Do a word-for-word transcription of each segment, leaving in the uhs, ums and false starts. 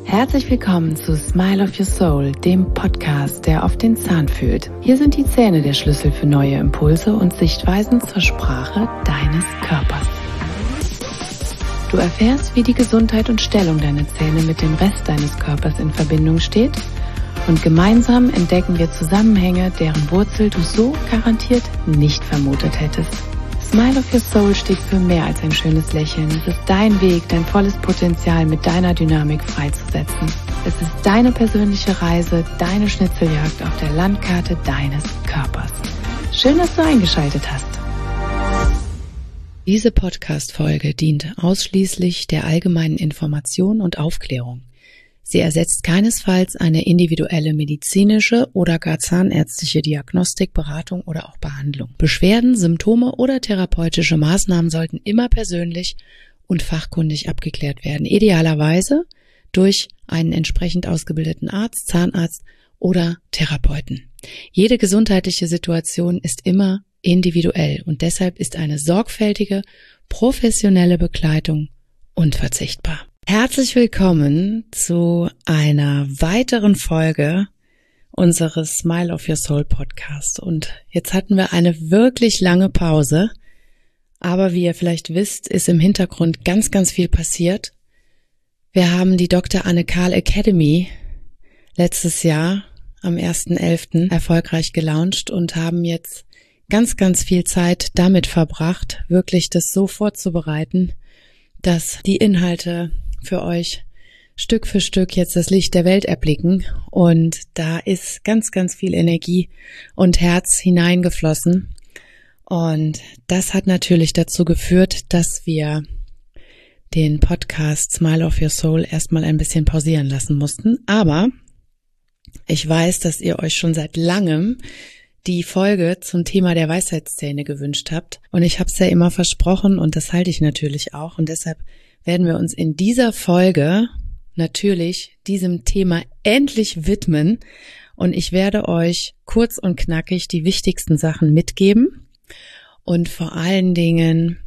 Herzlich willkommen zu Smile of Your Soul, dem Podcast, der auf den Zahn fühlt. Hier sind die Zähne der Schlüssel für neue Impulse und Sichtweisen zur Sprache deines Körpers. Du erfährst, wie die Gesundheit und Stellung deiner Zähne mit dem Rest deines Körpers in Verbindung steht und gemeinsam entdecken wir Zusammenhänge, deren Wurzel du so garantiert nicht vermutet hättest. Smile of Your Soul steht für mehr als ein schönes Lächeln. Es ist dein Weg, dein volles Potenzial mit deiner Dynamik freizusetzen. Es ist deine persönliche Reise, deine Schnitzeljagd auf der Landkarte deines Körpers. Schön, dass du eingeschaltet hast. Diese Podcast-Folge dient ausschließlich der allgemeinen Information und Aufklärung. Sie ersetzt keinesfalls eine individuelle medizinische oder gar zahnärztliche Diagnostik, Beratung oder auch Behandlung. Beschwerden, Symptome oder therapeutische Maßnahmen sollten immer persönlich und fachkundig abgeklärt werden, idealerweise durch einen entsprechend ausgebildeten Arzt, Zahnarzt oder Therapeuten. Jede gesundheitliche Situation ist immer individuell und deshalb ist eine sorgfältige, professionelle Begleitung unverzichtbar. Herzlich willkommen zu einer weiteren Folge unseres Smile of Your Soul Podcast. Und jetzt hatten wir eine wirklich lange Pause, aber wie ihr vielleicht wisst, ist im Hintergrund ganz, ganz viel passiert. Wir haben die Doktor Anne Karl Academy letztes Jahr am ersten elften erfolgreich gelauncht und haben jetzt ganz, ganz viel Zeit damit verbracht, wirklich das so vorzubereiten, dass die Inhalte für euch Stück für Stück jetzt das Licht der Welt erblicken, und da ist ganz, ganz viel Energie und Herz hineingeflossen, und das hat natürlich dazu geführt, dass wir den Podcast Smile of Your Soul erstmal ein bisschen pausieren lassen mussten, aber ich weiß, dass ihr euch schon seit langem die Folge zum Thema der Weisheitszähne gewünscht habt, und ich habe es ja immer versprochen und das halte ich natürlich auch, und deshalb werden wir uns in dieser Folge natürlich diesem Thema endlich widmen, und ich werde euch kurz und knackig die wichtigsten Sachen mitgeben und vor allen Dingen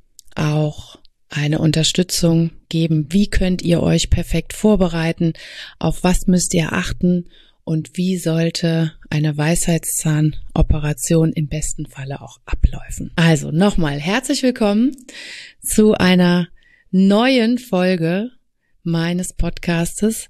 auch eine Unterstützung geben. Wie könnt ihr euch perfekt vorbereiten? Auf was müsst ihr achten? Und wie sollte eine Weisheitszahnoperation im besten Falle auch abläufen? Also nochmal herzlich willkommen zu einer neuen Folge meines Podcastes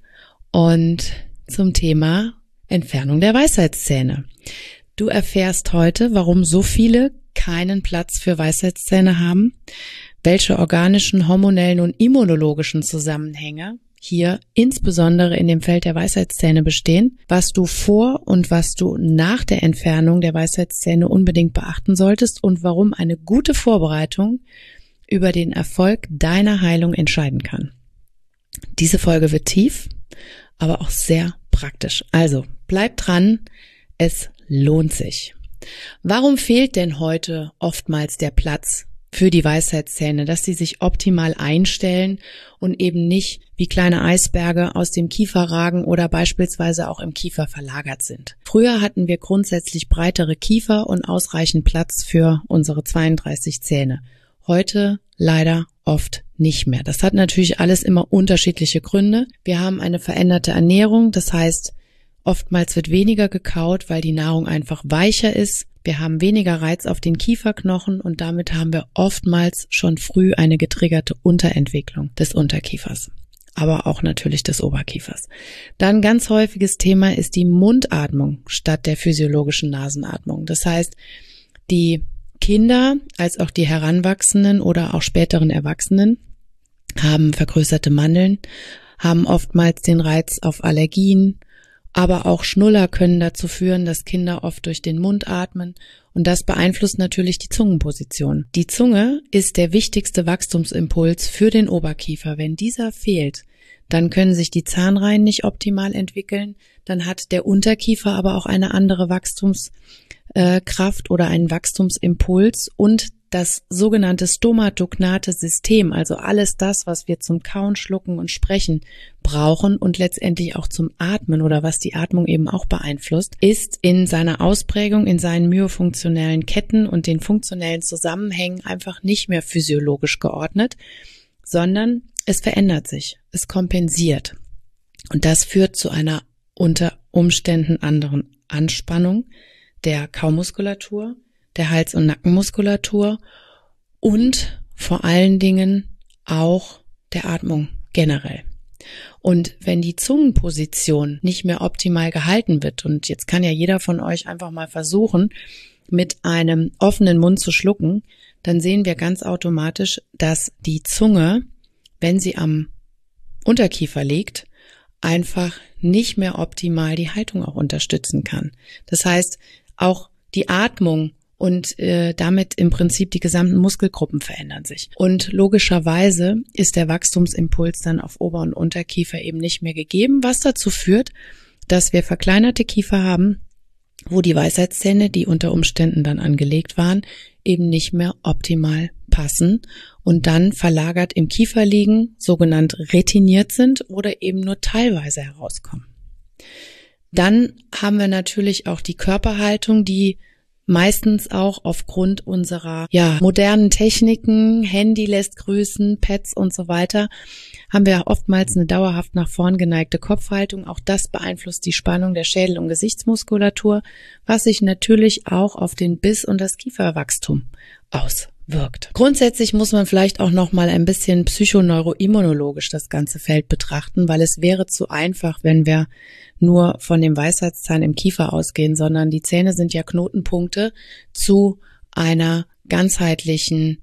und zum Thema Entfernung der Weisheitszähne. Du erfährst heute, warum so viele keinen Platz für Weisheitszähne haben, welche organischen, hormonellen und immunologischen Zusammenhänge hier insbesondere in dem Feld der Weisheitszähne bestehen, was du vor und was du nach der Entfernung der Weisheitszähne unbedingt beachten solltest und warum eine gute Vorbereitung über den Erfolg deiner Heilung entscheiden kann. Diese Folge wird tief, aber auch sehr praktisch. Also bleib dran, es lohnt sich. Warum fehlt denn heute oftmals der Platz für die Weisheitszähne, dass sie sich optimal einstellen und eben nicht wie kleine Eisberge aus dem Kiefer ragen oder beispielsweise auch im Kiefer verlagert sind? Früher hatten wir grundsätzlich breitere Kiefer und ausreichend Platz für unsere zweiunddreißig Zähne. Heute leider oft nicht mehr. Das hat natürlich alles immer unterschiedliche Gründe. Wir haben eine veränderte Ernährung, das heißt, oftmals wird weniger gekaut, weil die Nahrung einfach weicher ist. Wir haben weniger Reiz auf den Kieferknochen und damit haben wir oftmals schon früh eine getriggerte Unterentwicklung des Unterkiefers, aber auch natürlich des Oberkiefers. Dann ganz häufiges Thema ist die Mundatmung statt der physiologischen Nasenatmung. Das heißt, die Kinder als auch die Heranwachsenden oder auch späteren Erwachsenen haben vergrößerte Mandeln, haben oftmals den Reiz auf Allergien, aber auch Schnuller können dazu führen, dass Kinder oft durch den Mund atmen, und das beeinflusst natürlich die Zungenposition. Die Zunge ist der wichtigste Wachstumsimpuls für den Oberkiefer. Wenn dieser fehlt, dann können sich die Zahnreihen nicht optimal entwickeln, dann hat der Unterkiefer aber auch eine andere Wachstumskraft oder einen Wachstumsimpuls, und das sogenannte stomatognate System, also alles das, was wir zum Kauen, Schlucken und Sprechen brauchen und letztendlich auch zum Atmen oder was die Atmung eben auch beeinflusst, ist in seiner Ausprägung, in seinen myofunktionellen Ketten und den funktionellen Zusammenhängen einfach nicht mehr physiologisch geordnet, sondern es verändert sich, es kompensiert. Und das führt zu einer unter Umständen anderen Anspannung der Kaumuskulatur, der Hals- und Nackenmuskulatur und vor allen Dingen auch der Atmung generell. Und wenn die Zungenposition nicht mehr optimal gehalten wird, und jetzt kann ja jeder von euch einfach mal versuchen, mit einem offenen Mund zu schlucken, dann sehen wir ganz automatisch, dass die Zunge, wenn sie am Unterkiefer liegt, einfach nicht mehr optimal die Haltung auch unterstützen kann. Das heißt, auch die Atmung und äh, damit im Prinzip die gesamten Muskelgruppen verändern sich. Und logischerweise ist der Wachstumsimpuls dann auf Ober- und Unterkiefer eben nicht mehr gegeben, was dazu führt, dass wir verkleinerte Kiefer haben, wo die Weisheitszähne, die unter Umständen dann angelegt waren, eben nicht mehr optimal passen und dann verlagert im Kiefer liegen, sogenannt retiniert sind oder eben nur teilweise herauskommen. Dann haben wir natürlich auch die Körperhaltung, die meistens auch aufgrund unserer ja modernen Techniken, Handy lässt grüßen, Pads und so weiter, haben wir oftmals eine dauerhaft nach vorn geneigte Kopfhaltung. Auch das beeinflusst die Spannung der Schädel- und Gesichtsmuskulatur, was sich natürlich auch auf den Biss und das Kieferwachstum auswirkt. Grundsätzlich muss man vielleicht auch noch mal ein bisschen psychoneuroimmunologisch das ganze Feld betrachten, weil es wäre zu einfach, wenn wir nur von dem Weisheitszahn im Kiefer ausgehen, sondern die Zähne sind ja Knotenpunkte zu einer ganzheitlichen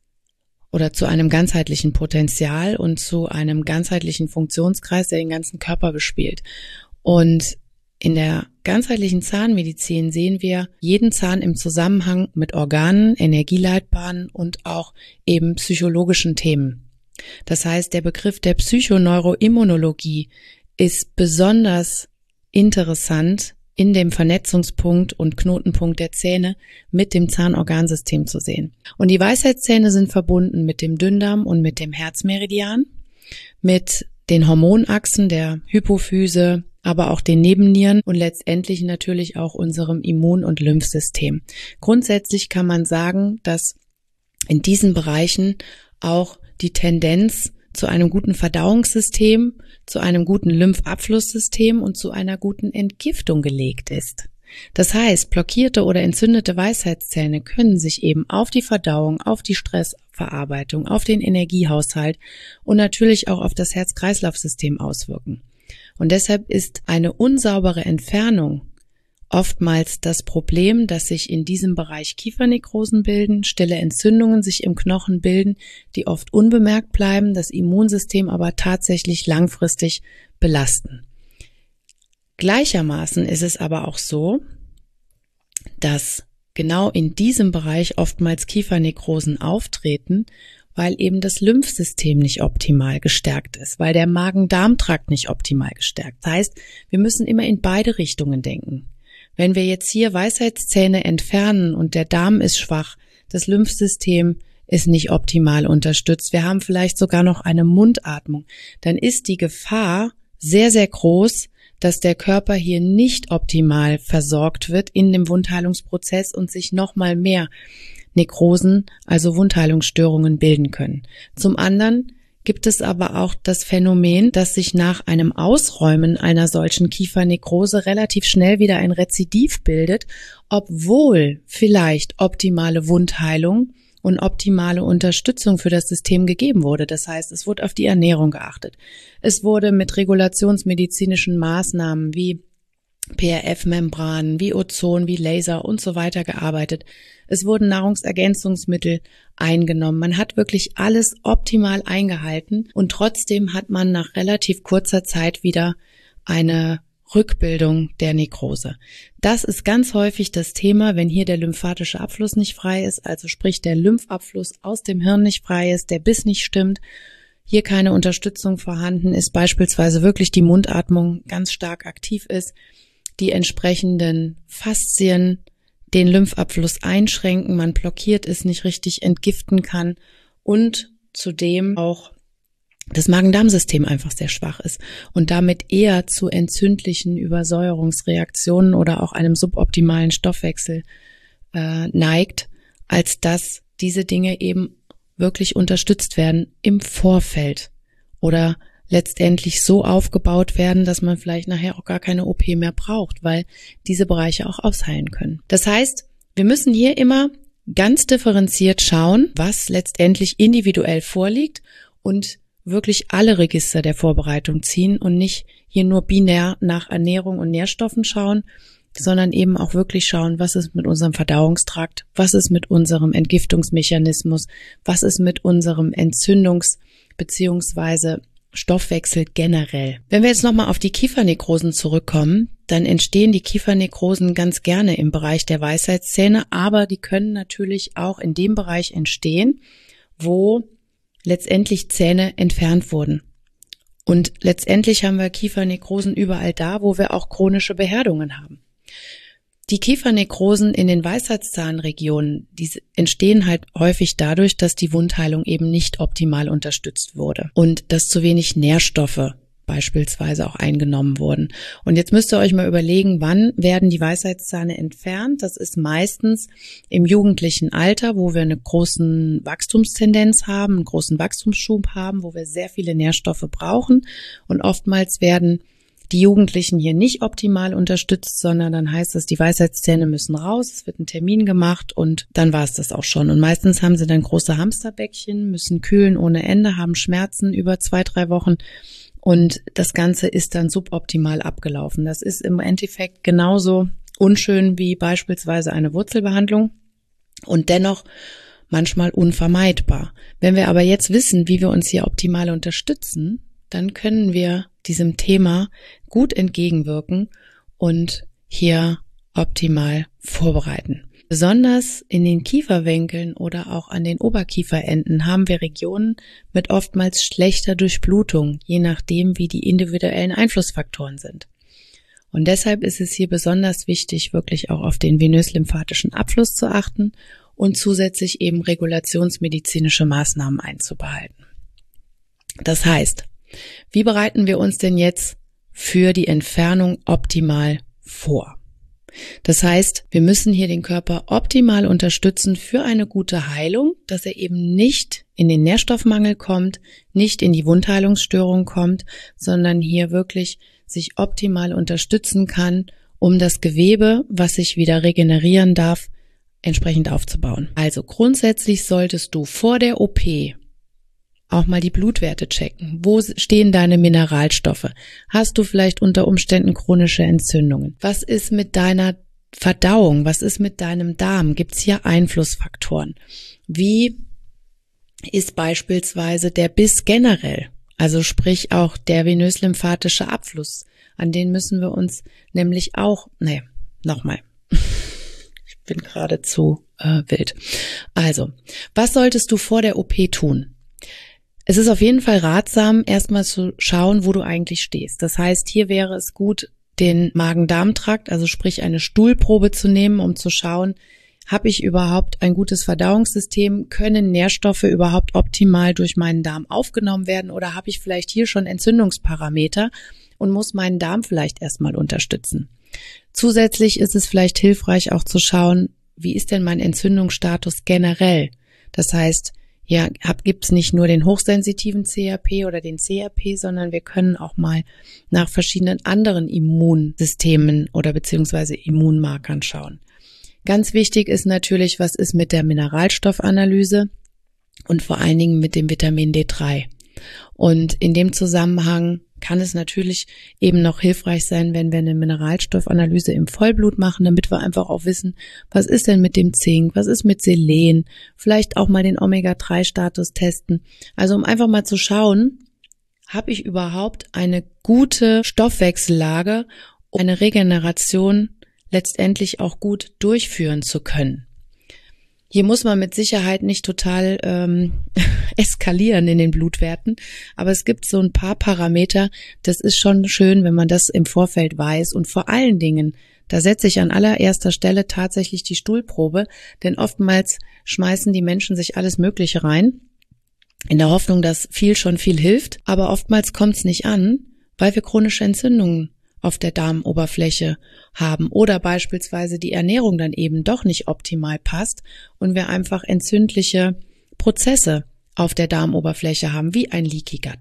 oder zu einem ganzheitlichen Potenzial und zu einem ganzheitlichen Funktionskreis, der den ganzen Körper bespielt. Und in der ganzheitlichen Zahnmedizin sehen wir jeden Zahn im Zusammenhang mit Organen, Energieleitbahnen und auch eben psychologischen Themen. Das heißt, der Begriff der Psychoneuroimmunologie ist besonders interessant in dem Vernetzungspunkt und Knotenpunkt der Zähne mit dem Zahnorgansystem zu sehen. Und die Weisheitszähne sind verbunden mit dem Dünndarm und mit dem Herzmeridian, mit den Hormonachsen der Hypophyse, aber auch den Nebennieren und letztendlich natürlich auch unserem Immun- und Lymphsystem. Grundsätzlich kann man sagen, dass in diesen Bereichen auch die Tendenz zu einem guten Verdauungssystem, zu einem guten Lymphabflusssystem und zu einer guten Entgiftung gelegt ist. Das heißt, blockierte oder entzündete Weisheitszähne können sich eben auf die Verdauung, auf die Stressverarbeitung, auf den Energiehaushalt und natürlich auch auf das Herz-Kreislauf-System auswirken. Und deshalb ist eine unsaubere Entfernung oftmals das Problem, dass sich in diesem Bereich Kiefernekrosen bilden, stille Entzündungen sich im Knochen bilden, die oft unbemerkt bleiben, das Immunsystem aber tatsächlich langfristig belasten. Gleichermaßen ist es aber auch so, dass genau in diesem Bereich oftmals Kiefernekrosen auftreten, weil eben das Lymphsystem nicht optimal gestärkt ist, weil der Magen-Darm-Trakt nicht optimal gestärkt. Das heißt, wir müssen immer in beide Richtungen denken. Wenn wir jetzt hier Weisheitszähne entfernen und der Darm ist schwach, das Lymphsystem ist nicht optimal unterstützt, wir haben vielleicht sogar noch eine Mundatmung, dann ist die Gefahr sehr, sehr groß, dass der Körper hier nicht optimal versorgt wird in dem Wundheilungsprozess und sich nochmal mehr Nekrosen, also Wundheilungsstörungen bilden können. Zum anderen gibt es aber auch das Phänomen, dass sich nach einem Ausräumen einer solchen Kiefernekrose relativ schnell wieder ein Rezidiv bildet, obwohl vielleicht optimale Wundheilung und optimale Unterstützung für das System gegeben wurde. Das heißt, es wurde auf die Ernährung geachtet. Es wurde mit regulationsmedizinischen Maßnahmen wie P R F-Membranen, wie Ozon, wie Laser und so weiter gearbeitet. Es wurden Nahrungsergänzungsmittel eingenommen. Man hat wirklich alles optimal eingehalten und trotzdem hat man nach relativ kurzer Zeit wieder eine Rückbildung der Nekrose. Das ist ganz häufig das Thema, wenn hier der lymphatische Abfluss nicht frei ist, also sprich der Lymphabfluss aus dem Hirn nicht frei ist, der Biss nicht stimmt, hier keine Unterstützung vorhanden ist, beispielsweise wirklich die Mundatmung ganz stark aktiv ist, die entsprechenden Faszien den Lymphabfluss einschränken, man blockiert es, nicht richtig entgiften kann und zudem auch das Magen-Darm-System einfach sehr schwach ist und damit eher zu entzündlichen Übersäuerungsreaktionen oder auch einem suboptimalen Stoffwechsel äh, neigt, als dass diese Dinge eben wirklich unterstützt werden im Vorfeld oder letztendlich so aufgebaut werden, dass man vielleicht nachher auch gar keine O P mehr braucht, weil diese Bereiche auch ausheilen können. Das heißt, wir müssen hier immer ganz differenziert schauen, was letztendlich individuell vorliegt und wirklich alle Register der Vorbereitung ziehen und nicht hier nur binär nach Ernährung und Nährstoffen schauen, sondern eben auch wirklich schauen, was ist mit unserem Verdauungstrakt, was ist mit unserem Entgiftungsmechanismus, was ist mit unserem Entzündungs- bzw. Stoffwechsel generell. Wenn wir jetzt nochmal auf die Kiefernekrosen zurückkommen, dann entstehen die Kiefernekrosen ganz gerne im Bereich der Weisheitszähne, aber die können natürlich auch in dem Bereich entstehen, wo letztendlich Zähne entfernt wurden. Und letztendlich haben wir Kiefernekrosen überall da, wo wir auch chronische Beherdungen haben. Die Kiefernekrosen in den Weisheitszahnregionen, die entstehen halt häufig dadurch, dass die Wundheilung eben nicht optimal unterstützt wurde und dass zu wenig Nährstoffe beispielsweise auch eingenommen wurden. Und jetzt müsst ihr euch mal überlegen, wann werden die Weisheitszähne entfernt? Das ist meistens im jugendlichen Alter, wo wir eine große Wachstumstendenz haben, einen großen Wachstumsschub haben, wo wir sehr viele Nährstoffe brauchen. Und oftmals werden die Jugendlichen hier nicht optimal unterstützt, sondern dann heißt es, die Weisheitszähne müssen raus, es wird ein Termin gemacht und dann war es das auch schon. Und meistens haben sie dann große Hamsterbäckchen, müssen kühlen ohne Ende, haben Schmerzen über zwei, drei Wochen und das Ganze ist dann suboptimal abgelaufen. Das ist im Endeffekt genauso unschön wie beispielsweise eine Wurzelbehandlung und dennoch manchmal unvermeidbar. Wenn wir aber jetzt wissen, wie wir uns hier optimal unterstützen, dann können wir diesem Thema gut entgegenwirken und hier optimal vorbereiten. Besonders in den Kieferwinkeln oder auch an den Oberkieferenden haben wir Regionen mit oftmals schlechter Durchblutung, je nachdem, wie die individuellen Einflussfaktoren sind. Und deshalb ist es hier besonders wichtig, wirklich auch auf den venös-lymphatischen Abfluss zu achten und zusätzlich eben regulationsmedizinische Maßnahmen einzubehalten. Das heißt, wie bereiten wir uns denn jetzt für die Entfernung optimal vor? Das heißt, wir müssen hier den Körper optimal unterstützen für eine gute Heilung, dass er eben nicht in den Nährstoffmangel kommt, nicht in die Wundheilungsstörung kommt, sondern hier wirklich sich optimal unterstützen kann, um das Gewebe, was sich wieder regenerieren darf, entsprechend aufzubauen. Also grundsätzlich solltest du vor der O P auch mal die Blutwerte checken. Wo stehen deine Mineralstoffe? Hast du vielleicht unter Umständen chronische Entzündungen? Was ist mit deiner Verdauung? Was ist mit deinem Darm? Gibt es hier Einflussfaktoren? Wie ist beispielsweise der Biss generell? Also sprich auch der venös-lymphatische Abfluss. An den müssen wir uns nämlich auch, nee, nochmal. Ich bin gerade zu äh, wild. Also, was solltest du vor der O P tun? Es ist auf jeden Fall ratsam, erstmal zu schauen, wo du eigentlich stehst. Das heißt, hier wäre es gut, den Magen-Darm-Trakt, also sprich eine Stuhlprobe zu nehmen, um zu schauen, habe ich überhaupt ein gutes Verdauungssystem? Können Nährstoffe überhaupt optimal durch meinen Darm aufgenommen werden? Oder habe ich vielleicht hier schon Entzündungsparameter und muss meinen Darm vielleicht erstmal unterstützen? Zusätzlich ist es vielleicht hilfreich auch zu schauen, wie ist denn mein Entzündungsstatus generell? Das heißt, ja, gibt es nicht nur den hochsensitiven C R P oder den C R P, sondern wir können auch mal nach verschiedenen anderen Immunsystemen oder beziehungsweise Immunmarkern schauen. Ganz wichtig ist natürlich, was ist mit der Mineralstoffanalyse und vor allen Dingen mit dem Vitamin D drei. Und in dem Zusammenhang kann es natürlich eben noch hilfreich sein, wenn wir eine Mineralstoffanalyse im Vollblut machen, damit wir einfach auch wissen, was ist denn mit dem Zink, was ist mit Selen, vielleicht auch mal den Omega drei Status testen. Also um einfach mal zu schauen, habe ich überhaupt eine gute Stoffwechsellage, um eine Regeneration letztendlich auch gut durchführen zu können. Hier muss man mit Sicherheit nicht total ähm, eskalieren in den Blutwerten, aber es gibt so ein paar Parameter, das ist schon schön, wenn man das im Vorfeld weiß und vor allen Dingen, da setze ich an allererster Stelle tatsächlich die Stuhlprobe, denn oftmals schmeißen die Menschen sich alles Mögliche rein, in der Hoffnung, dass viel schon viel hilft, aber oftmals kommt es nicht an, weil wir chronische Entzündungen auf der Darmoberfläche haben oder beispielsweise die Ernährung dann eben doch nicht optimal passt und wir einfach entzündliche Prozesse auf der Darmoberfläche haben, wie ein Leaky Gut.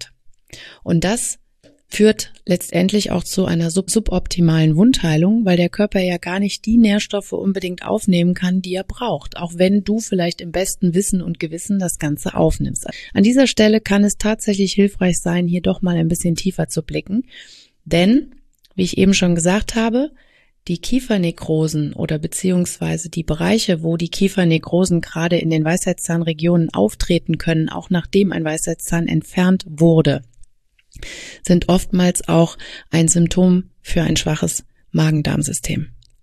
Und das führt letztendlich auch zu einer sub- suboptimalen Wundheilung, weil der Körper ja gar nicht die Nährstoffe unbedingt aufnehmen kann, die er braucht, auch wenn du vielleicht im besten Wissen und Gewissen das Ganze aufnimmst. An dieser Stelle kann es tatsächlich hilfreich sein, hier doch mal ein bisschen tiefer zu blicken, denn, wie ich eben schon gesagt habe, die Kiefernekrosen oder beziehungsweise die Bereiche, wo die Kiefernekrosen gerade in den Weisheitszahnregionen auftreten können, auch nachdem ein Weisheitszahn entfernt wurde, sind oftmals auch ein Symptom für ein schwaches Magen-Darm-System.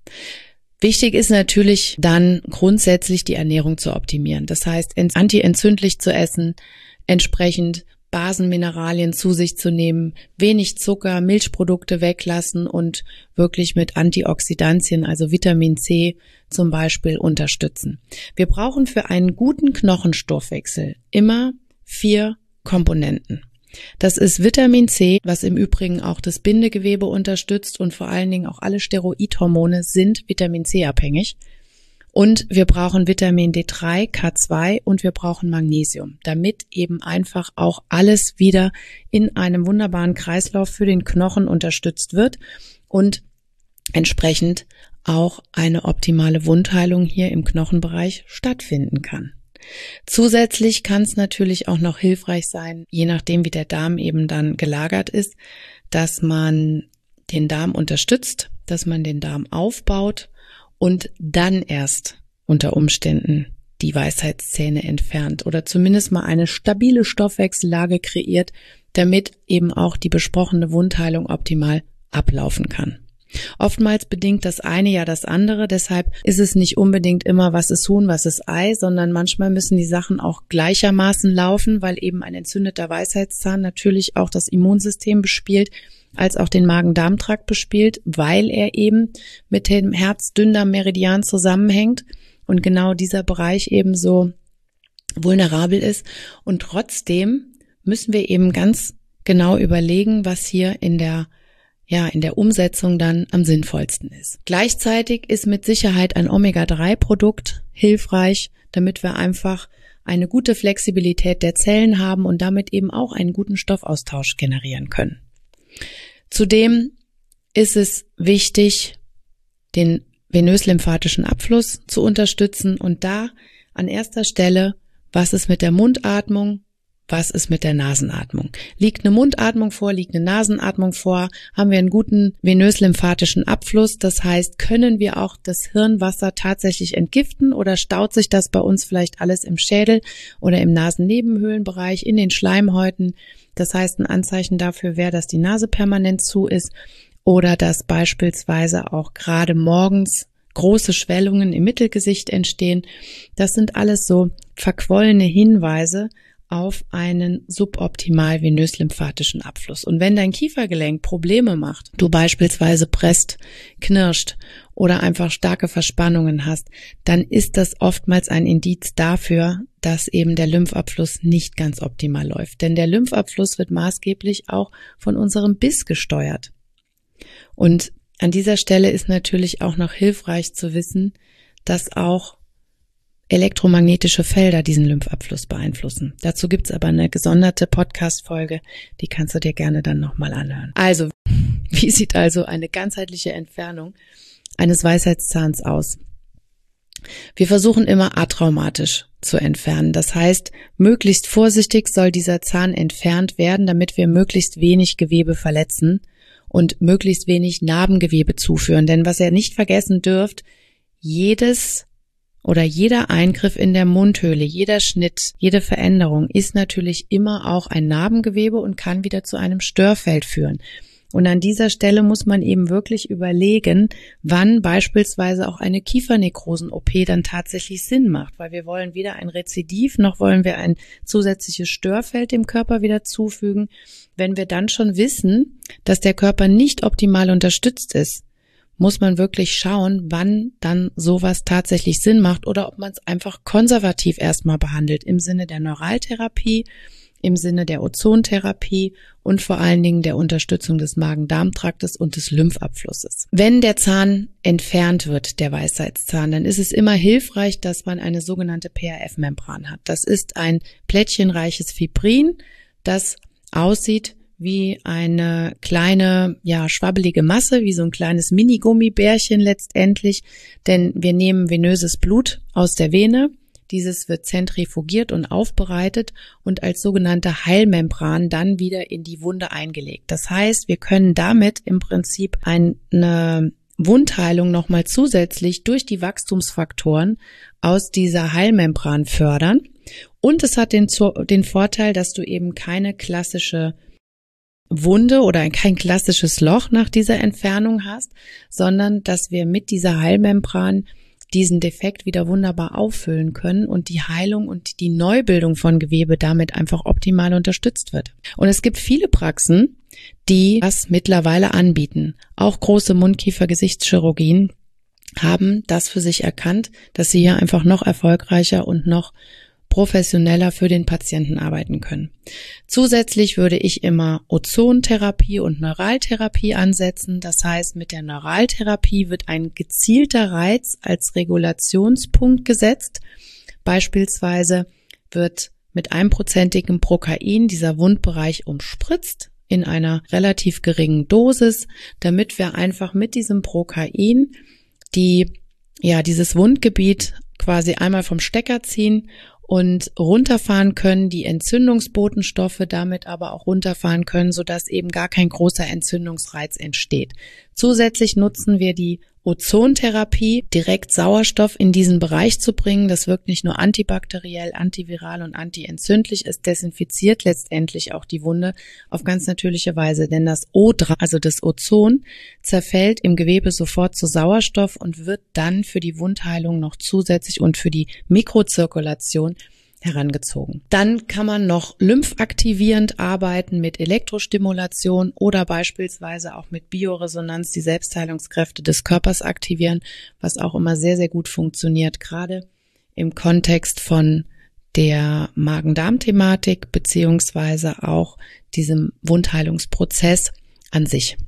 Wichtig ist natürlich dann grundsätzlich die Ernährung zu optimieren. Das heißt, antientzündlich zu essen, entsprechend Basenmineralien zu sich zu nehmen, wenig Zucker, Milchprodukte weglassen und wirklich mit Antioxidantien, also Vitamin C zum Beispiel, unterstützen. Wir brauchen für einen guten Knochenstoffwechsel immer vier Komponenten. Das ist Vitamin C, was im Übrigen auch das Bindegewebe unterstützt und vor allen Dingen auch alle Steroidhormone sind Vitamin C abhängig. Und wir brauchen Vitamin D drei, K zwei und wir brauchen Magnesium, damit eben einfach auch alles wieder in einem wunderbaren Kreislauf für den Knochen unterstützt wird und entsprechend auch eine optimale Wundheilung hier im Knochenbereich stattfinden kann. Zusätzlich kann es natürlich auch noch hilfreich sein, je nachdem wie der Darm eben dann gelagert ist, dass man den Darm unterstützt, dass man den Darm aufbaut und dann erst unter Umständen die Weisheitszähne entfernt oder zumindest mal eine stabile Stoffwechsellage kreiert, damit eben auch die besprochene Wundheilung optimal ablaufen kann. Oftmals bedingt das eine ja das andere, deshalb ist es nicht unbedingt immer, was ist Huhn, was ist Ei, sondern manchmal müssen die Sachen auch gleichermaßen laufen, weil eben ein entzündeter Weisheitszahn natürlich auch das Immunsystem bespielt, als auch den Magen-Darm-Trakt bespielt, weil er eben mit dem Herz-Dünndarm-Meridian zusammenhängt und genau dieser Bereich eben so vulnerabel ist. Und trotzdem müssen wir eben ganz genau überlegen, was hier in der ja, in der Umsetzung dann am sinnvollsten ist. Gleichzeitig ist mit Sicherheit ein Omega drei Produkt hilfreich, damit wir einfach eine gute Flexibilität der Zellen haben und damit eben auch einen guten Stoffaustausch generieren können. Zudem ist es wichtig, den venös-lymphatischen Abfluss zu unterstützen und da an erster Stelle, was ist mit der Mundatmung? Was ist mit der Nasenatmung? Liegt eine Mundatmung vor, liegt eine Nasenatmung vor, haben wir einen guten venös-lymphatischen Abfluss, das heißt, können wir auch das Hirnwasser tatsächlich entgiften oder staut sich das bei uns vielleicht alles im Schädel oder im Nasennebenhöhlenbereich, in den Schleimhäuten? Das heißt, ein Anzeichen dafür wäre, dass die Nase permanent zu ist oder dass beispielsweise auch gerade morgens große Schwellungen im Mittelgesicht entstehen. Das sind alles so verquollene Hinweise auf einen suboptimal venös-lymphatischen Abfluss. Und wenn dein Kiefergelenk Probleme macht, du beispielsweise presst, knirscht oder einfach starke Verspannungen hast, dann ist das oftmals ein Indiz dafür, dass eben der Lymphabfluss nicht ganz optimal läuft. Denn der Lymphabfluss wird maßgeblich auch von unserem Biss gesteuert. Und an dieser Stelle ist natürlich auch noch hilfreich zu wissen, dass auch elektromagnetische Felder diesen Lymphabfluss beeinflussen. Dazu gibt's aber eine gesonderte Podcast-Folge, die kannst du dir gerne dann nochmal anhören. Also, wie sieht also eine ganzheitliche Entfernung eines Weisheitszahns aus? Wir versuchen immer atraumatisch zu entfernen. Das heißt, möglichst vorsichtig soll dieser Zahn entfernt werden, damit wir möglichst wenig Gewebe verletzen und möglichst wenig Narbengewebe zuführen. Denn was ihr nicht vergessen dürft, jedes oder jeder Eingriff in der Mundhöhle, jeder Schnitt, jede Veränderung ist natürlich immer auch ein Narbengewebe und kann wieder zu einem Störfeld führen. Und an dieser Stelle muss man eben wirklich überlegen, wann beispielsweise auch eine Kiefernekrosen-O P dann tatsächlich Sinn macht, weil wir wollen weder ein Rezidiv, noch wollen wir ein zusätzliches Störfeld dem Körper wieder zufügen. Wenn wir dann schon wissen, dass der Körper nicht optimal unterstützt ist, muss man wirklich schauen, wann dann sowas tatsächlich Sinn macht oder ob man es einfach konservativ erstmal behandelt, im Sinne der Neuraltherapie, im Sinne der Ozontherapie und vor allen Dingen der Unterstützung des Magen-Darm-Traktes und des Lymphabflusses. Wenn der Zahn entfernt wird, der Weisheitszahn, dann ist es immer hilfreich, dass man eine sogenannte P R F-Membran hat. Das ist ein plättchenreiches Fibrin, das aussieht wie eine kleine, ja, schwabbelige Masse, wie so ein kleines Mini-Gummibärchen letztendlich, denn wir nehmen venöses Blut aus der Vene. Dieses wird zentrifugiert und aufbereitet und als sogenannte Heilmembran dann wieder in die Wunde eingelegt. Das heißt, wir können damit im Prinzip eine Wundheilung nochmal zusätzlich durch die Wachstumsfaktoren aus dieser Heilmembran fördern. Und es hat den, den Vorteil, dass du eben keine klassische Wunde oder kein klassisches Loch nach dieser Entfernung hast, sondern dass wir mit dieser Heilmembran diesen Defekt wieder wunderbar auffüllen können und die Heilung und die Neubildung von Gewebe damit einfach optimal unterstützt wird. Und es gibt viele Praxen, die das mittlerweile anbieten. Auch große Mundkiefer-Gesichtschirurgien haben das für sich erkannt, dass sie hier einfach noch erfolgreicher und noch professioneller für den Patienten arbeiten können. Zusätzlich würde ich immer Ozontherapie und Neuraltherapie ansetzen. Das heißt, mit der Neuraltherapie wird ein gezielter Reiz als Regulationspunkt gesetzt. Beispielsweise wird mit einprozentigem Prokain dieser Wundbereich umspritzt in einer relativ geringen Dosis, damit wir einfach mit diesem Prokain die, ja, dieses Wundgebiet quasi einmal vom Stecker ziehen und runterfahren können, die Entzündungsbotenstoffe damit aber auch runterfahren können, sodass eben gar kein großer Entzündungsreiz entsteht. Zusätzlich nutzen wir die Ozontherapie, direkt Sauerstoff in diesen Bereich zu bringen. Das wirkt nicht nur antibakteriell, antiviral und antientzündlich, es desinfiziert letztendlich auch die Wunde auf ganz natürliche Weise, denn das O drei, also das Ozon, zerfällt im Gewebe sofort zu Sauerstoff und wird dann für die Wundheilung noch zusätzlich und für die Mikrozirkulation herangezogen. Dann kann man noch lymphaktivierend arbeiten mit Elektrostimulation oder beispielsweise auch mit Bioresonanz die Selbstheilungskräfte des Körpers aktivieren, was auch immer sehr, sehr gut funktioniert, gerade im Kontext von der Magen-Darm-Thematik beziehungsweise auch diesem Wundheilungsprozess an sich.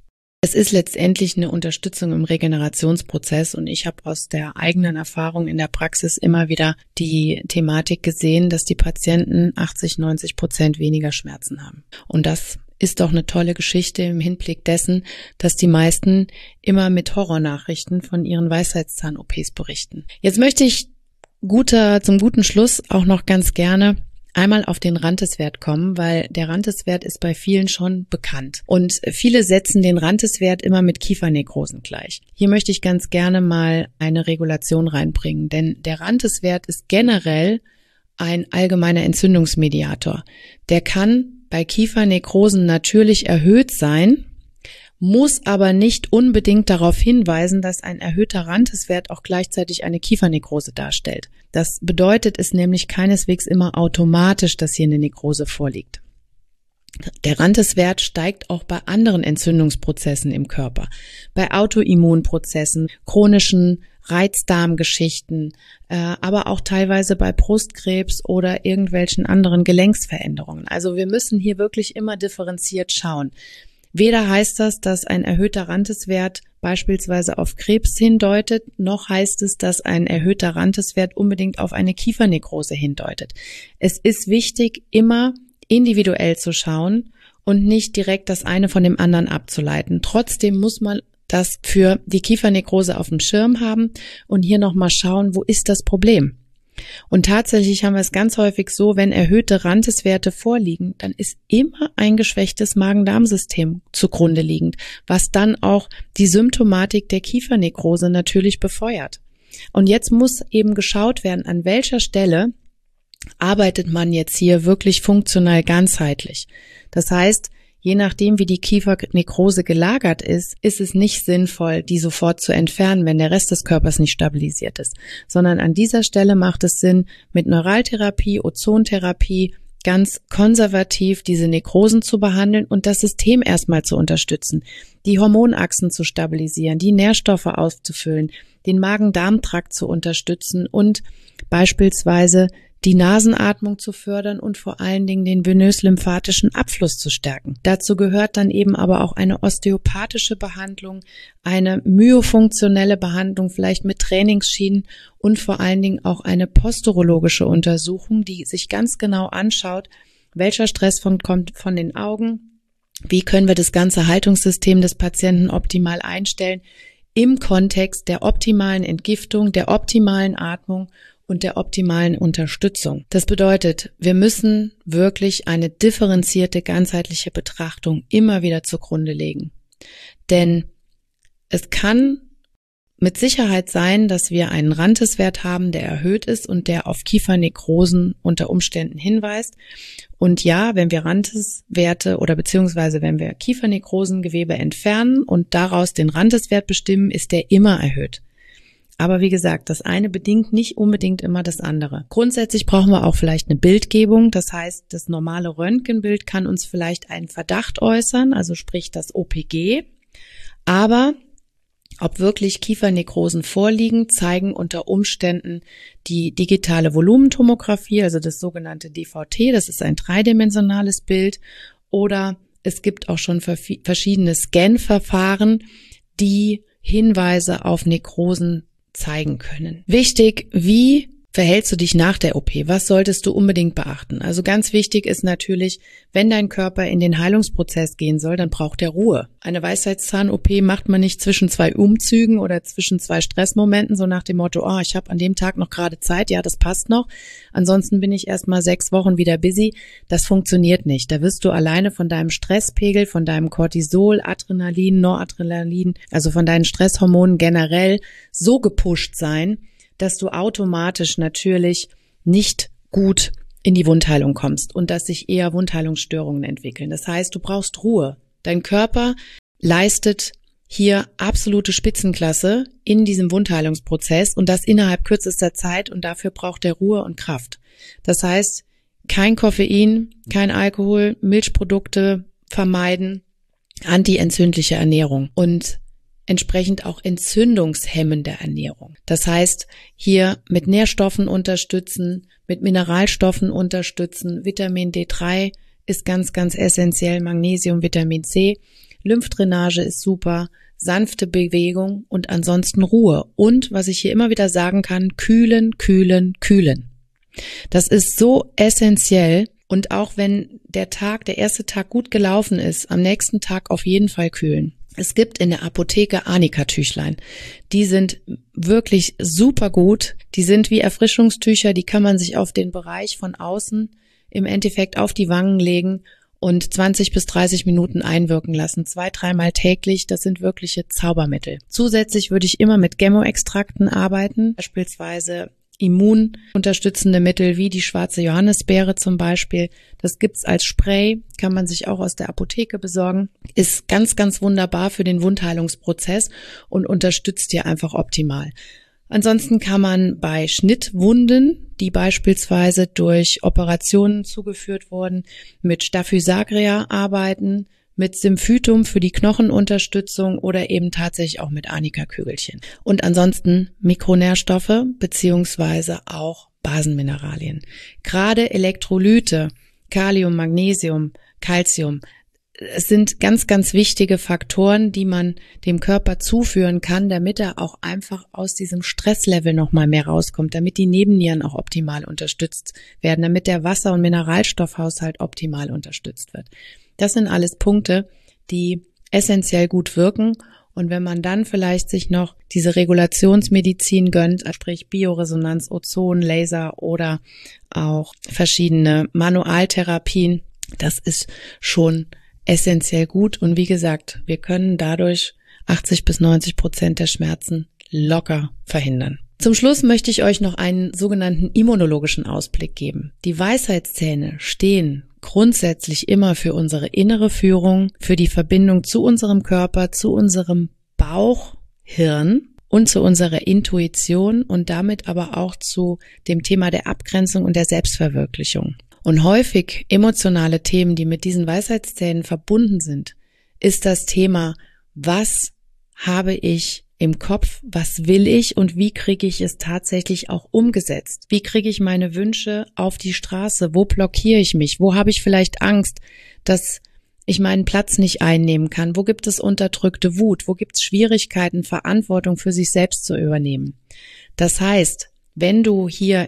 Es ist letztendlich eine Unterstützung im Regenerationsprozess und ich habe aus der eigenen Erfahrung in der Praxis immer wieder die Thematik gesehen, dass die Patienten achtzig, neunzig Prozent weniger Schmerzen haben. Und das ist doch eine tolle Geschichte im Hinblick dessen, dass die meisten immer mit Horrornachrichten von ihren Weisheitszahn-O Ps berichten. Jetzt möchte ich guter, zum guten Schluss auch noch ganz gerne einmal auf den Ranteswert kommen, weil der Ranteswert ist bei vielen schon bekannt. Und viele setzen den Ranteswert immer mit Kiefernekrosen gleich. Hier möchte ich ganz gerne mal eine Regulation reinbringen, denn der Ranteswert ist generell ein allgemeiner Entzündungsmediator. Der kann bei Kiefernekrosen natürlich erhöht sein, muss aber nicht unbedingt darauf hinweisen, dass ein erhöhter Ranteswert auch gleichzeitig eine Kiefernekrose darstellt. Das bedeutet es nämlich keineswegs immer automatisch, dass hier eine Nekrose vorliegt. Der Ranteswert steigt auch bei anderen Entzündungsprozessen im Körper, bei Autoimmunprozessen, chronischen Reizdarmgeschichten, äh, aber auch teilweise bei Brustkrebs oder irgendwelchen anderen Gelenksveränderungen. Also wir müssen hier wirklich immer differenziert schauen. Weder heißt das, dass ein erhöhter Ranteswert beispielsweise auf Krebs hindeutet, noch heißt es, dass ein erhöhter Ranteswert unbedingt auf eine Kiefernekrose hindeutet. Es ist wichtig, immer individuell zu schauen und nicht direkt das eine von dem anderen abzuleiten. Trotzdem muss man das für die Kiefernekrose auf dem Schirm haben und hier nochmal schauen, wo ist das Problem? Und tatsächlich haben wir es ganz häufig so, wenn erhöhte Ranteswerte vorliegen, dann ist immer ein geschwächtes Magen-Darm-System zugrunde liegend, was dann auch die Symptomatik der Kiefernekrose natürlich befeuert. Und jetzt muss eben geschaut werden, an welcher Stelle arbeitet man jetzt hier wirklich funktional ganzheitlich. Das heißt, je nachdem, wie die Kiefernekrose gelagert ist, ist es nicht sinnvoll, die sofort zu entfernen, wenn der Rest des Körpers nicht stabilisiert ist, sondern an dieser Stelle macht es Sinn, mit Neuraltherapie, Ozontherapie ganz konservativ diese Nekrosen zu behandeln und das System erstmal zu unterstützen, die Hormonachsen zu stabilisieren, die Nährstoffe aufzufüllen, den Magen-Darm-Trakt zu unterstützen und beispielsweise die Nasenatmung zu fördern und vor allen Dingen den venös-lymphatischen Abfluss zu stärken. Dazu gehört dann eben aber auch eine osteopathische Behandlung, eine myofunktionelle Behandlung, vielleicht mit Trainingsschienen und vor allen Dingen auch eine posturologische Untersuchung, die sich ganz genau anschaut, welcher Stress von, kommt von den Augen, Wie können wir das ganze Haltungssystem des Patienten optimal einstellen im Kontext der optimalen Entgiftung, der optimalen Atmung und der optimalen Unterstützung. Das bedeutet, wir müssen wirklich eine differenzierte, ganzheitliche Betrachtung immer wieder zugrunde legen. Denn es kann mit Sicherheit sein, dass wir einen Ranteswert haben, der erhöht ist und der auf Kiefernekrosen unter Umständen hinweist. Und ja, wenn wir Ranteswerte oder beziehungsweise wenn wir Kiefernekrosengewebe entfernen und daraus den Ranteswert bestimmen, ist der immer erhöht. Aber wie gesagt, das eine bedingt nicht unbedingt immer das andere. Grundsätzlich brauchen wir auch vielleicht eine Bildgebung. Das heißt, das normale Röntgenbild kann uns vielleicht einen Verdacht äußern, also sprich das O P G. Aber ob wirklich Kiefernekrosen vorliegen, zeigen unter Umständen die digitale Volumentomographie, also das sogenannte D V T, das ist ein dreidimensionales Bild, oder es gibt auch schon verschiedene Scan-Verfahren, die Hinweise auf Nekrosen zeigen können. Wichtig, wie verhältst du dich nach der O P? Was solltest du unbedingt beachten? Also ganz wichtig ist natürlich, wenn dein Körper in den Heilungsprozess gehen soll, dann braucht er Ruhe. Eine Weisheitszahn-O P macht man nicht zwischen zwei Umzügen oder zwischen zwei Stressmomenten, so nach dem Motto, oh, ich habe an dem Tag noch gerade Zeit, ja, das passt noch. Ansonsten bin ich erst mal sechs Wochen wieder busy. Das funktioniert nicht. Da wirst du alleine von deinem Stresspegel, von deinem Cortisol, Adrenalin, Noradrenalin, also von deinen Stresshormonen generell so gepusht sein, dass du automatisch natürlich nicht gut in die Wundheilung kommst und dass sich eher Wundheilungsstörungen entwickeln. Das heißt, du brauchst Ruhe. Dein Körper leistet hier absolute Spitzenklasse in diesem Wundheilungsprozess und das innerhalb kürzester Zeit und dafür braucht er Ruhe und Kraft. Das heißt, kein Koffein, kein Alkohol, Milchprodukte vermeiden, antientzündliche Ernährung und entsprechend auch entzündungshemmende Ernährung. Das heißt, hier mit Nährstoffen unterstützen, mit Mineralstoffen unterstützen. Vitamin D drei ist ganz, ganz essentiell, Magnesium, Vitamin C. Lymphdrainage ist super, sanfte Bewegung und ansonsten Ruhe. Und was ich hier immer wieder sagen kann, kühlen, kühlen, kühlen. Das ist so essentiell. Und auch wenn der Tag, der erste Tag gut gelaufen ist, am nächsten Tag auf jeden Fall kühlen. Es gibt in der Apotheke Arnika-Tüchlein. Die sind wirklich super gut. Die sind wie Erfrischungstücher, die kann man sich auf den Bereich von außen im Endeffekt auf die Wangen legen und zwanzig bis dreißig Minuten einwirken lassen. Zwei, dreimal täglich, das sind wirkliche Zaubermittel. Zusätzlich würde ich immer mit Gemmo-Extrakten arbeiten, beispielsweise immununterstützende Mittel wie die schwarze Johannisbeere zum Beispiel. Das gibt's als Spray, kann man sich auch aus der Apotheke besorgen. Ist ganz, ganz wunderbar für den Wundheilungsprozess und unterstützt dir einfach optimal. Ansonsten kann man bei Schnittwunden, die beispielsweise durch Operationen zugeführt wurden, mit Staphysagria arbeiten, mit Symphytum für die Knochenunterstützung oder eben tatsächlich auch mit Arnika-Kügelchen. Und ansonsten Mikronährstoffe beziehungsweise auch Basenmineralien. Gerade Elektrolyte, Kalium, Magnesium, Calcium, es sind ganz, ganz wichtige Faktoren, die man dem Körper zuführen kann, damit er auch einfach aus diesem Stresslevel nochmal mehr rauskommt, damit die Nebennieren auch optimal unterstützt werden, damit der Wasser- und Mineralstoffhaushalt optimal unterstützt wird. Das sind alles Punkte, die essentiell gut wirken. Und wenn man dann vielleicht sich noch diese Regulationsmedizin gönnt, sprich Bioresonanz, Ozon, Laser oder auch verschiedene Manualtherapien, das ist schon essentiell gut. Und wie gesagt, wir können dadurch achtzig bis neunzig Prozent der Schmerzen locker verhindern. Zum Schluss möchte ich euch noch einen sogenannten immunologischen Ausblick geben. Die Weisheitszähne stehen grundsätzlich immer für unsere innere Führung, für die Verbindung zu unserem Körper, zu unserem Bauchhirn und zu unserer Intuition und damit aber auch zu dem Thema der Abgrenzung und der Selbstverwirklichung. Und häufig emotionale Themen, die mit diesen Weisheitszähnen verbunden sind, ist das Thema, was habe ich im Kopf, was will ich und wie kriege ich es tatsächlich auch umgesetzt? Wie kriege ich meine Wünsche auf die Straße? Wo blockiere ich mich? Wo habe ich vielleicht Angst, dass ich meinen Platz nicht einnehmen kann? Wo gibt es unterdrückte Wut? Wo gibt es Schwierigkeiten, Verantwortung für sich selbst zu übernehmen? Das heißt, wenn du hier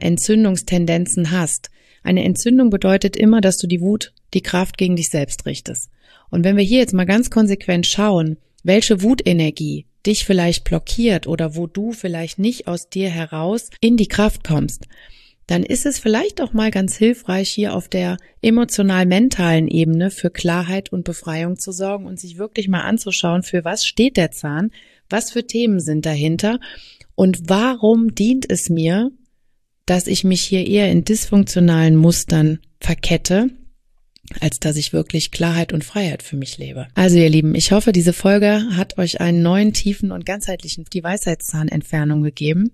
Entzündungstendenzen hast, eine Entzündung bedeutet immer, dass du die Wut, die Kraft gegen dich selbst richtest. Und wenn wir hier jetzt mal ganz konsequent schauen, welche Wutenergie dich vielleicht blockiert oder wo du vielleicht nicht aus dir heraus in die Kraft kommst, dann ist es vielleicht auch mal ganz hilfreich, hier auf der emotional-mentalen Ebene für Klarheit und Befreiung zu sorgen und sich wirklich mal anzuschauen, für was steht der Zahn, was für Themen sind dahinter und warum dient es mir, dass ich mich hier eher in dysfunktionalen Mustern verkette, als dass ich wirklich Klarheit und Freiheit für mich lebe. Also ihr Lieben, ich hoffe, diese Folge hat euch einen neuen, tiefen und ganzheitlichen die Weisheitszahnentfernung gegeben.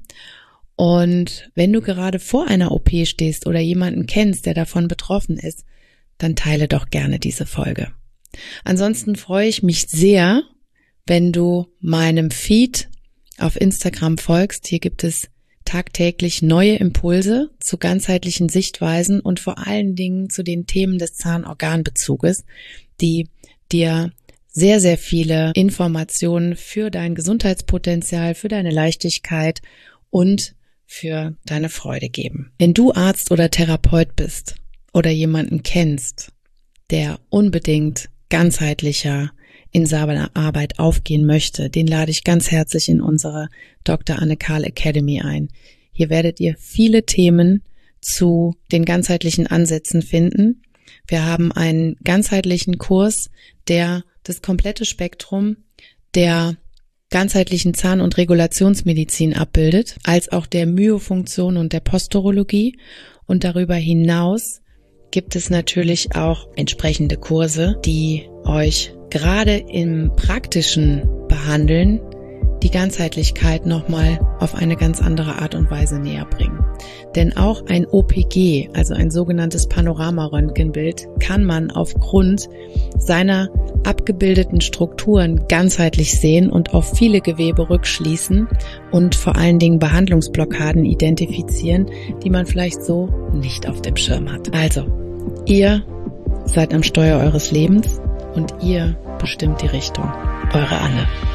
Und wenn du gerade vor einer O P stehst oder jemanden kennst, der davon betroffen ist, dann teile doch gerne diese Folge. Ansonsten freue ich mich sehr, wenn du meinem Feed auf Instagram folgst. Hier gibt es tagtäglich neue Impulse zu ganzheitlichen Sichtweisen und vor allen Dingen zu den Themen des Zahnorganbezuges, die dir sehr, sehr viele Informationen für dein Gesundheitspotenzial, für deine Leichtigkeit und für deine Freude geben. Wenn du Arzt oder Therapeut bist oder jemanden kennst, der unbedingt ganzheitlicher in seiner Arbeit aufgehen möchte, den lade ich ganz herzlich in unsere Doktor Anne Karl Academy ein. Hier werdet ihr viele Themen zu den ganzheitlichen Ansätzen finden. Wir haben einen ganzheitlichen Kurs, der das komplette Spektrum der ganzheitlichen Zahn- und Regulationsmedizin abbildet, als auch der Myofunktion und der Posturologie. Und darüber hinaus gibt es natürlich auch entsprechende Kurse, die euch gerade im praktischen Behandeln die Ganzheitlichkeit nochmal auf eine ganz andere Art und Weise näher bringen. Denn auch ein O P G, also ein sogenanntes Panoramaröntgenbild, kann man aufgrund seiner abgebildeten Strukturen ganzheitlich sehen und auf viele Gewebe rückschließen und vor allen Dingen Behandlungsblockaden identifizieren, die man vielleicht so nicht auf dem Schirm hat. Also, ihr seid am Steuer eures Lebens und ihr bestimmt die Richtung. Eure Anne.